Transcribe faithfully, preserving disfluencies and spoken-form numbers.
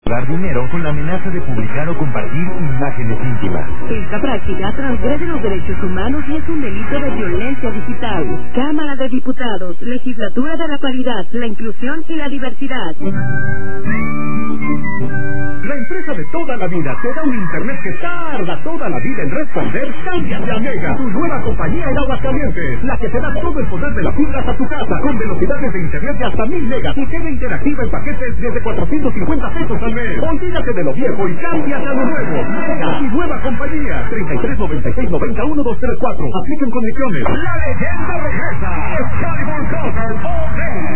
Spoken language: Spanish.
Dar dinero con la amenaza de publicar o compartir imágenes íntimas. Esta práctica transgrede los derechos humanos y es un delito de violencia digital. Cámara de Diputados, Legislatura de la Paridad, la Inclusión y la Diversidad. La empresa de toda la vida te da un internet que tarda toda la vida en responder. Cámbiate a Mega, tu nueva compañía en Aguascalientes, la que te da todo el poder de la fibra hasta tu casa, con velocidades de internet de hasta mil megas y tele interactiva en paquetes desde cuatrocientos cincuenta pesos al mes. Olvídate de lo viejo y cámbiate a lo nuevo. Mega, tu nueva compañía. treinta y tres noventa y seis noventa uno dos tres cuatro. Aplican condiciones. La leyenda regresa. Excalibur Cover all day.